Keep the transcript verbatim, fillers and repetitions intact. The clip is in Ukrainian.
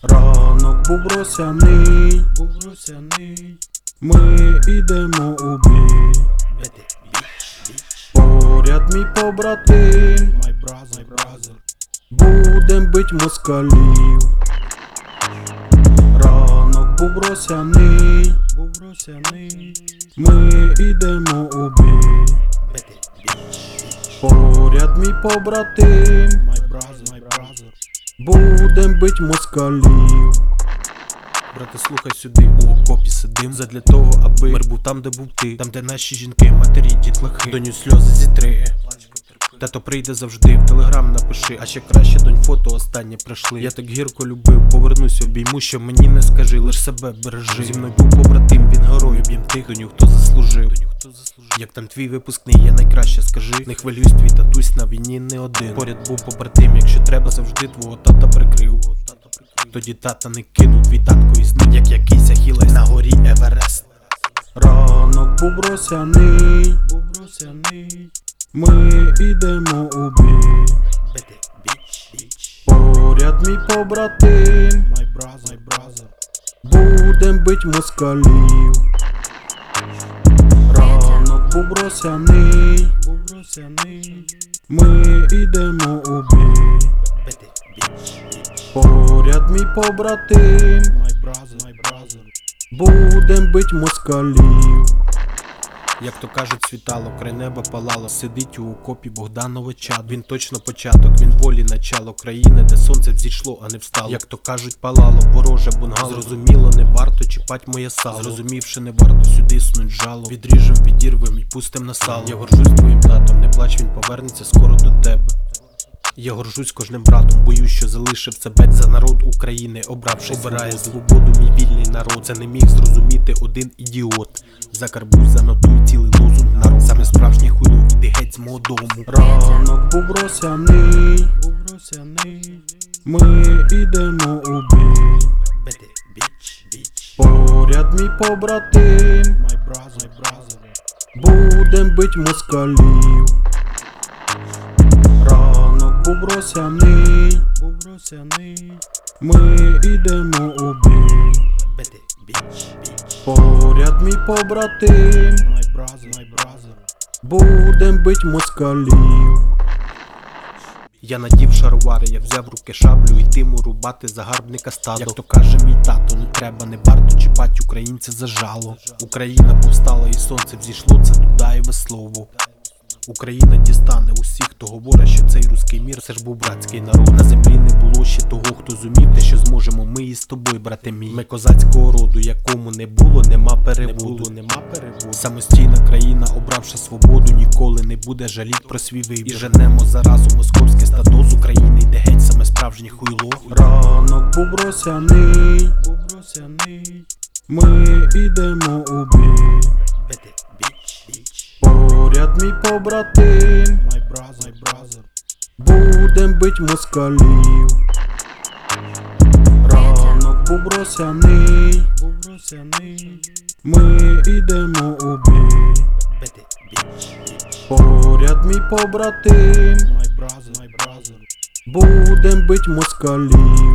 Ранок був росяний, був росяний. Ми ідемо у бій. Поряд мій побратим, my brother, my brother. Будем бить москалів. Ранок був росяний, був росяний. Ми ідемо у бій. Поряд мій побратим, my brother, my brother. Будем бить москалів. Брате, слухай сюди, у окопі сидим задля того, аби мир був там, де був ти. Там, де наші жінки, матері, дітлахи. Доню сльози зітри. Тато прийде завжди, в телеграм напиши. А ще краще, донь, фото останнє прийшли. Я так гірко любив, повернусь, обійму, що мені не скажи, лиш себе бережи. Зі мною був побратим, він герой, об'єм тих, доню, хто заслужив. Як там твій випускний, я найкраще скажи. Не хвилюйсь, твій татусь на війні не один. Поряд був побратим, якщо треба, завжди твого тата прикрив. Тоді тата не кинув, твій татко із ним, як якийсь Ахілес на горі Еверест. Ранок був росяний, був росяний. Ми ідемо у бій. Поряд мій побратим, my brother, my brother. Будем бить москалів. Ранок був росяний, був росяний. Ми ідемо у бій. Поряд мій побратим, my brother, my brother. Будем бить москалів. Як то кажуть, світало, край неба палало. Сидить у окопі Богданове чад. Він точно початок, він волі начало країни, де сонце взійшло, а не встало. Як то кажуть, палало, вороже бунгало. Зрозуміло, не варто чіпать моє сало. Зрозумівши, не варто сюди снуть жало. Відріжем, відірвем і пустим на сало. Я горжусь твоїм татом, не плач, він повернеться скоро до тебе. Я горжусь кожним братом, боюсь, що залишив себе за народ України, обравши обирає свободу, мій вільний народ. Це не міг зрозуміти один ідіот. Закарбуй, занотуй цілий лозунг народ. Саме справжній хуйло, іди геть з мого дому. Ранок був росяний, був росяний. Ми ідемо у бій. Поряд мій побратим, my brother, my brother. Будем бить москалів. Ранок був росяний, був росяний. Ми ідемо у бій. Поряд мій побратим, my brother, my brother. Будем бить москалів. Я надів шаровари, я взяв в руки шаблю, йтиму рубати загарбника стадо. Як то каже мій тато, не треба, не варто чіпать українця за жало. Україна повстала і сонце взійшло, це дудаєве слово. Україна дістане усіх, хто говорить, що цей руський мір, це ж був братський народ. На землі не було ще того, хто зумів те, що зможемо ми із тобою, брате мій. Ми козацького роду, якому не було, нема переводу. Не було, нема переводу. Самостійна країна, обравши свободу, ніколи не буде жаліть про свій вибір. І женемо заразу московське стадо з України, йде геть саме справжнє хуйло. Ранок був росяний, був росяний. Ми ідемо у бій. Поряд мій побратим, my brother, my brother. Будем бить москалів. Ранок був росяний, був росяний. Ми ідемо у бій. Поряд мій побратим, my brother, my brother. Будем бить москалів.